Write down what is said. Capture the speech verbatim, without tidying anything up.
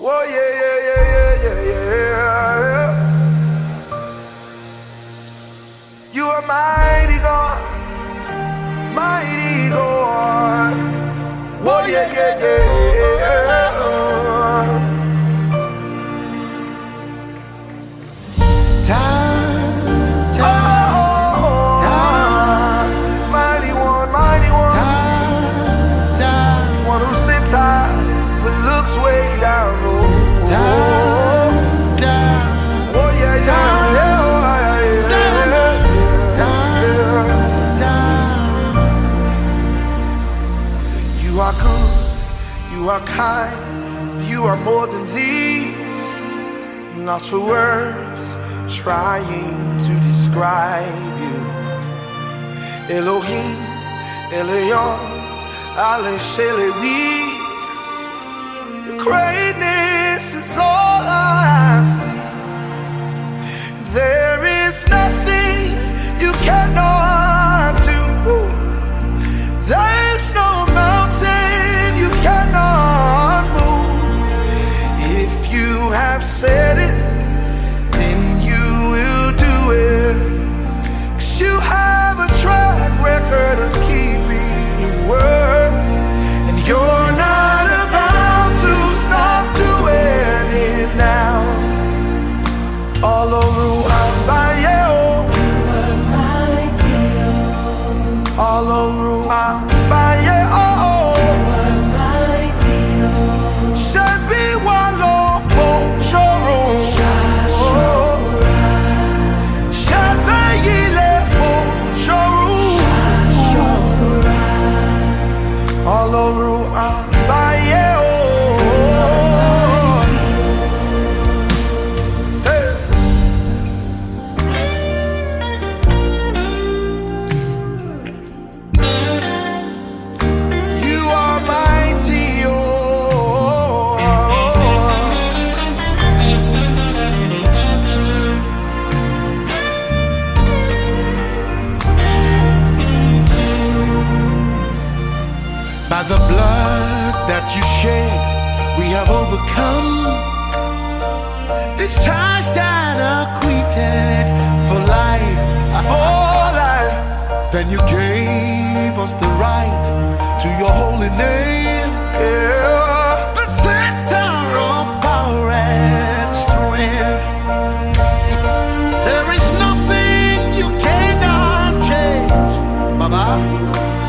Oh yeah, yeah, yeah, yeah, yeah, yeah. You are mighty God, mighty God. Oh yeah, yeah, yeah, yeah. Time, Oh, time, mighty one, mighty one. time, time, One who sits high but looks way down low. time, time, Oh yeah, yeah, time, yeah, oh, yeah, yeah, yeah, time, yeah. You are good, you are kind, you are more than these. Lost for words, trying to describe you. Elohim, Elion, Ale Shelewi. Your greatness is all I see. There is nothing you cannot do. There's no mountain you cannot move. If you have said it, then you will do it. 'Cause you have a track record of keeping your word. And you're not about to stop doing it now. All over Ambaye, all over Ambaye, oh, should be one love for sure. Should be yile for sure. All over Ambaye, oh. Hey. You are mighty, oh. by the blood that you shed, we have overcome. This charge that acquitted for life, For life. then you gave us the right to your holy name, Yeah. the center of power and strength. There is nothing you cannot change, Baba.